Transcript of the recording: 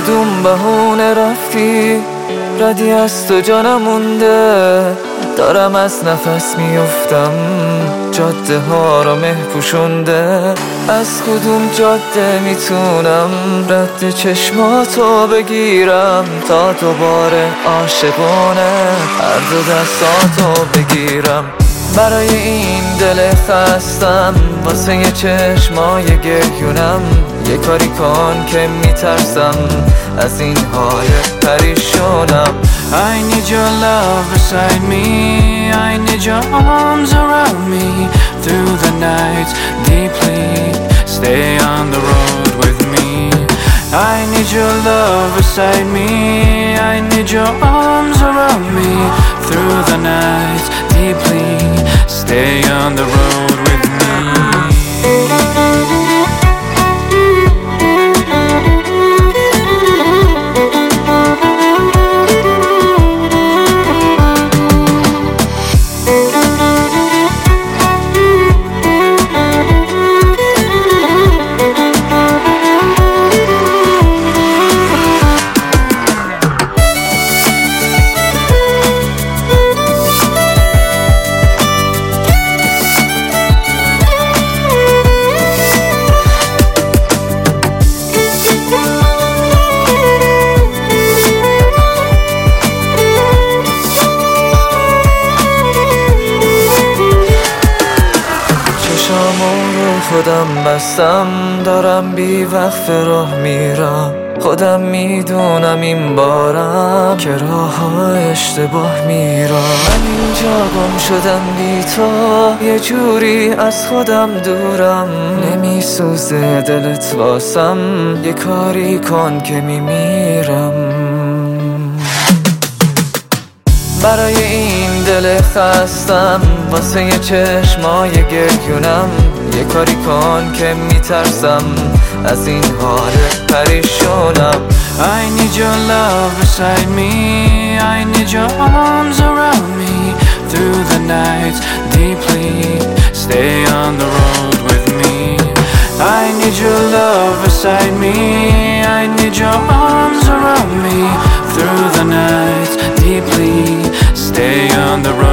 کدوم بهونه رفتی؟ ردی از تو جانم مونده، دارم از نفس میفتم، جاده ها رو مه پوشونده. از کدوم جاده میتونم رد چشماتو بگیرم تا دوباره عاشقانه هر دو دستاتو بگیرم؟ برای این دل خستم واسه یه چشمای گریونم، یه کاری کن که میترسم از این حال پریشونم. I need your love beside me, I need your arms around me through the night deeply, stay on the road with me. I need your love beside me, I need your arms around me through the night deeply, stay on the road with me. خودم بستم، دارم بی وقت راه میرم، خودم میدونم این بارم که راه ها اشتباه میرم. من اینجا گم شدم بی تو، یه جوری از خودم دورم، نمیسوزه دلت واسم، یه کاری کن که میمیرم. برای این دل خستم واسه یه چشمای گریونم، یه کاری کن که میترسم از این حال پریشونم. I need your love beside me, I need your arms around me through the night deeply, stay on the road with me. I need your love beside me, I need your arms around me through the night deeply, stay on the road.